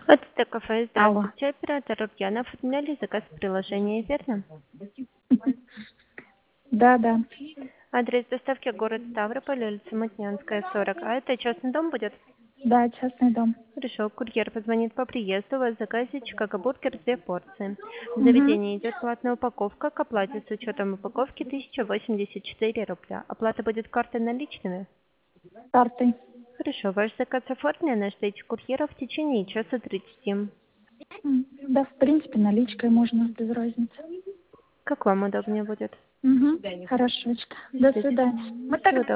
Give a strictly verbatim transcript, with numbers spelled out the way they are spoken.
Это кафе. Алло. Здравствуйте, оператор Рукьянов. Оформляли заказ в приложении, верно? Да, да. Адрес доставки город Ставрополь, улица Мутнянская, сорок. А это частный дом будет? Да, частный дом. Хорошо, курьер позвонит по приезду, у вас в заказе Чикаго-бургер две порции. В Угу. заведении идет платная упаковка, к оплате с учетом упаковки тысяча восемьдесят четыре рубля. Оплата будет картой наличными? Картой. Хорошо, ваш заказ оформлен, ждите курьера в течение часа тридцати. М, Да, в принципе, наличкой можно, без разницы. Как вам удобнее будет? Угу. Хорошо. До Ждите. свидания. Мы Всего так доброго.